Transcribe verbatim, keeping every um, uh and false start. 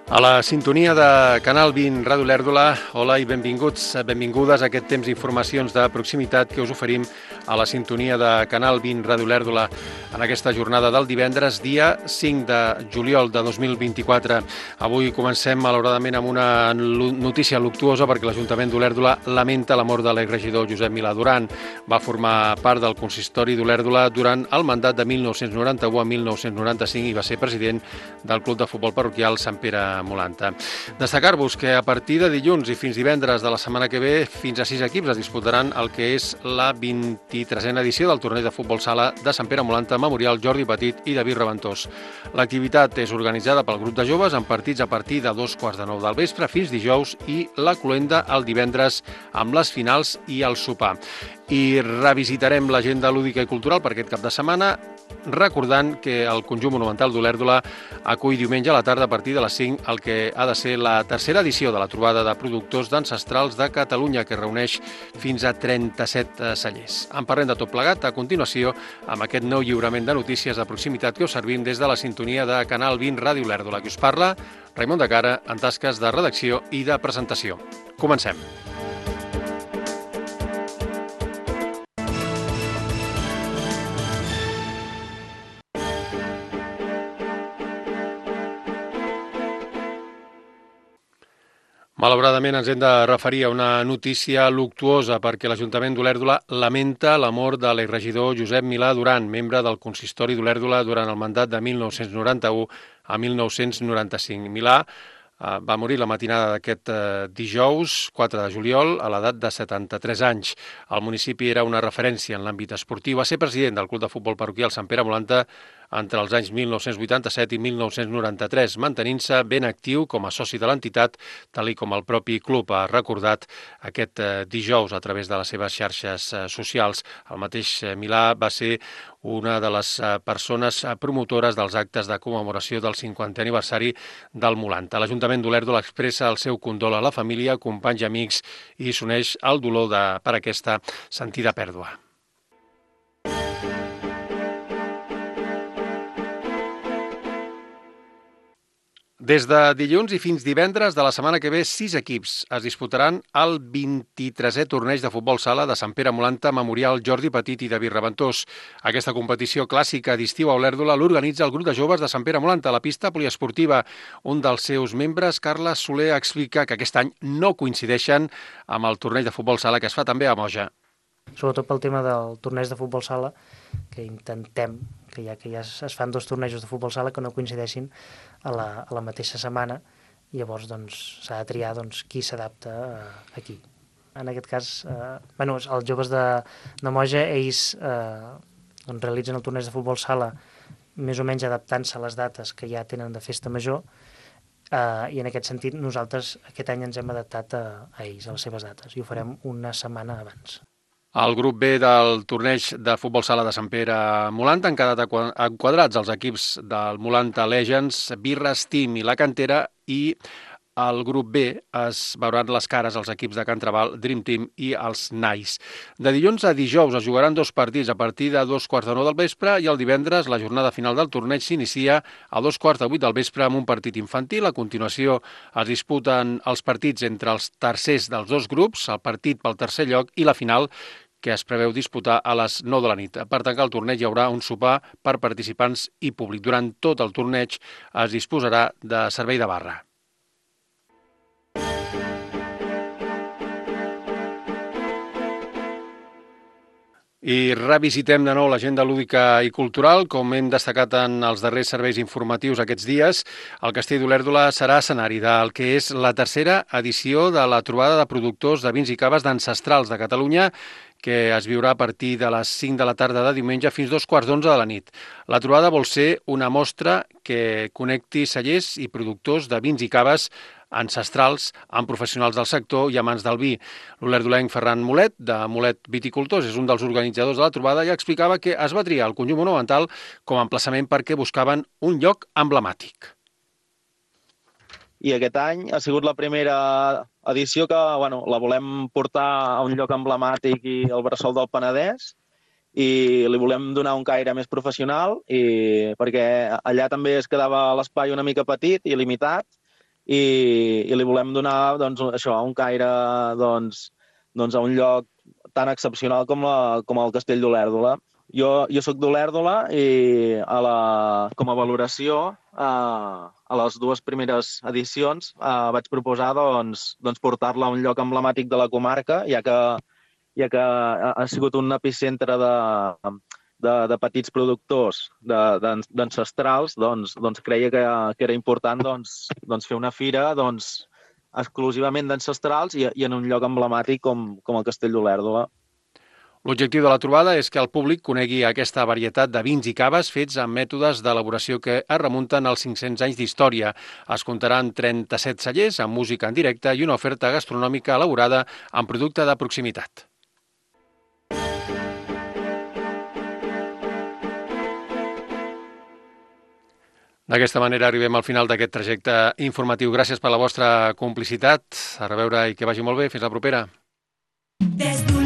A la sintonia de Canal vint Ràdio Olèrdola, hola i benvinguts, benvingudes a aquest temps d'informacions de proximitat que us oferim a la sintonia de Canal vint Ràdio Olèrdola en aquesta jornada del divendres, dia cinc de juliol de dos mil vint-i-quatre. Avui comencem, malauradament, amb una notícia luctuosa perquè l'Ajuntament d'Olèrdola lamenta la mort de l'exregidor Josep Milà Duran. Va formar part del consistori d'Olèrdola durant el mandat de mil nou-cents noranta-u a mil nou-cents noranta-cinc i va ser president del Club de Futbol Parroquial Sant Pere Molanta. Destacar-vos que a partir de dilluns i fins divendres de la setmana que ve, fins a sis equips es disputaran el que és la vint-i-tresena edició del torneig de futbol sala de Sant Pere Molanta, Memorial Jordi Petit i David Reventós. L'activitat és organitzada pel grup de joves en partits a partir de dos quarts de nou del vespre fins dijous i la cloenda el divendres amb les finals i el sopar. I revisitarem l'agenda lúdica i cultural per aquest cap de setmana, recordant que el Conjunt Monumental d'Olèrdola acull diumenge a la tarda a partir de les cinc el que ha de ser la tercera edició de la trobada de productors d'ancestrals de Catalunya, que reuneix fins a trenta-set cellers. En parlem de tot plegat a continuació amb aquest nou lliurament de notícies de proximitat que us servim des de la sintonia de Canal vint Ràdio Olèrdola. Que us parla Raimon de Cara en tasques de redacció i de presentació. Comencem. Malauradament ens hem de referir a una notícia luctuosa perquè l'Ajuntament d'Olèrdola lamenta la mort de l'exregidor Josep Milà Duran, membre del consistori d'Olèrdola durant el mandat de mil nou-cents noranta-u a mil nou-cents noranta-cinc. Milà eh, va morir la matinada d'aquest eh, dijous, quatre de juliol, a l'edat de setanta-tres anys. El municipi era una referència en l'àmbit esportiu. Va ser president del Club de Futbol Parroquial Sant Pere Molanta entre els anys mil nou-cents vuitanta-set i mil nou-cents noranta-tres, mantenint-se ben actiu com a soci de l'entitat, tal i com el propi club ha recordat aquest eh, dijous a través de les seves xarxes eh, socials. El mateix eh, Milà va ser una de les eh, persones eh, promotores dels actes de commemoració del cinquantè aniversari del Molanta. L'Ajuntament d'Olèrdola expressa el seu condol a la família, companys i amics i s'uneix al dolor de, per aquesta sentida pèrdua. Des de dilluns i fins divendres de la setmana que ve, sis equips es disputaran el vint-i-tresè torneig de futbol sala de Sant Pere Molanta, Memorial Jordi Petit i David Reventós. Aquesta competició clàssica d'estiu a Olèrdola l'organitza el grup de joves de Sant Pere Molanta a la pista poliesportiva. Un dels seus membres, Carles Soler, explica que aquest any no coincideixen amb el torneig de futbol sala que es fa també a Moja. Sobretot pel tema del torneig de futbol sala, que intentem, que ja que ja es fan dos tornejos de futbol sala que no coincideixin a la, a la mateixa setmana, i llavors doncs, s'ha de triar doncs, qui s'adapta eh, aquí. En aquest cas, eh, bueno, els joves de, de Moja, ells eh, doncs, realitzen el torneig de futbol sala més o menys adaptant-se a les dates que ja tenen de festa major, eh, i en aquest sentit nosaltres aquest any ens hem adaptat a, a ells, a les seves dates, i ho farem una setmana abans. El grup B del torneig de futbol sala de Sant Pere Molanta han quedat enquadrats els equips del Molanta Legends, Birres Team i la Cantera, i al grup B es veuran les cares als equips de Can Trabal, Dream Team i els Nice. De dilluns a dijous es jugaran dos partits a partir de dos quarts de nou del vespre i el divendres la jornada final del torneig s'inicia a dos quarts de vuit del vespre amb un partit infantil. A continuació es disputen els partits entre els tercers dels dos grups, el partit pel tercer lloc i la final, que es preveu disputar a les nou de la nit. Per tancar el torneig hi haurà un sopar per participants i públic. Durant tot el torneig es disposarà de servei de barra. I revisitem de nou l'agenda lúdica i cultural. Com hem destacat en els darrers serveis informatius aquests dies, el Castell d'Olèrdola serà escenari del que és la tercera edició de la trobada de productors de vins i caves d'ancestrals de Catalunya, que es viurà a partir de les cinc de la tarda de diumenge fins dos quarts d'onze de la nit. La trobada vol ser una mostra que connecti cellers i productors de vins i caves ancestrals amb professionals del sector i amants del vi. L'olerdolenc Ferran Molet, de Molet Viticultors, és un dels organitzadors de la trobada i explicava que es va triar el Conjunt Monumental com a emplaçament perquè buscaven un lloc emblemàtic. I aquest any ha sigut la primera edició que bueno, la volem portar a un lloc emblemàtic i al Bressol del Penedès, i li volem donar un caire més professional, i perquè allà també es quedava l'espai una mica petit i limitat, i, i li volem donar doncs, això, un caire doncs, doncs, a un lloc tan excepcional com, la, com el Castell d'Olèrdola. Jo, jo soc d'Olèrdola i a la, com a valoració a, a les dues primeres edicions eh, vaig proposar doncs, doncs portar-la a un lloc emblemàtic de la comarca, ja que, ja que ha, ha sigut un epicentre de, de, de petits productors d'ancestrals, doncs, doncs creia que, que era important doncs, doncs fer una fira doncs, exclusivament d'ancestrals i, i en un lloc emblemàtic com, com el Castell d'Olèrdola. L'objectiu de la trobada és que el públic conegui aquesta varietat de vins i caves fets amb mètodes d'elaboració que es remunten als cinc-cents anys d'història. Es comptaran trenta-set cellers amb música en directe i una oferta gastronòmica elaborada amb producte de proximitat. D'aquesta manera arribem al final d'aquest trajecte informatiu. Gràcies per la vostra complicitat. A reveure i que vagi molt bé. Fins la propera.